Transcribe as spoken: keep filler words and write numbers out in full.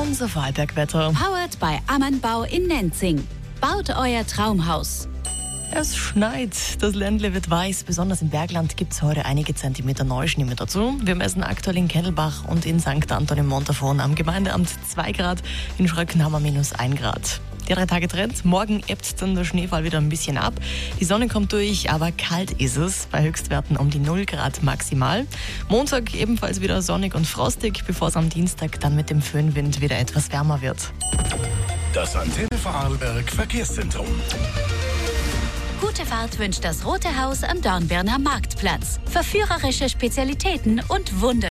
Unser Vorarlbergwetter. Powered bei Ammanbau in Nenzing. Baut euer Traumhaus. Es schneit, das Ländle wird weiß. Besonders im Bergland gibt es heute einige Zentimeter Neuschnee mit dazu. Wir messen aktuell in Kennelbach und in Sankt Anton im Montafon am Gemeindeamt zwei Grad. In Schröcken haben wir minus ein Grad. Die drei Tage Trend. Morgen ebbt dann der Schneefall wieder ein bisschen ab. Die Sonne kommt durch, aber kalt ist es. Bei Höchstwerten um die null Grad maximal. Montag ebenfalls wieder sonnig und frostig, bevor es am Dienstag dann mit dem Föhnwind wieder etwas wärmer wird. Das Antenne Vorarlberg Verkehrszentrum. Gute Fahrt wünscht das Rote Haus am Dornbirner Marktplatz. Verführerische Spezialitäten und Wunder.